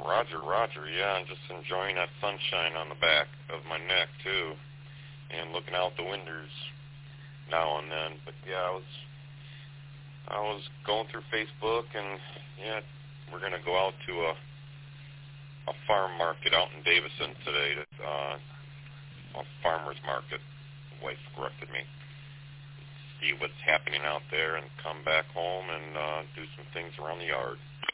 Roger. Yeah, I'm just enjoying that sunshine on the back of my neck too, and looking out the windows now and then. But yeah, I was going through Facebook, and yeah, we're gonna go out to a farm market out in Davison today. A farmer's market. The wife corrected me. See what's happening out there, and come back home and do some things around the yard.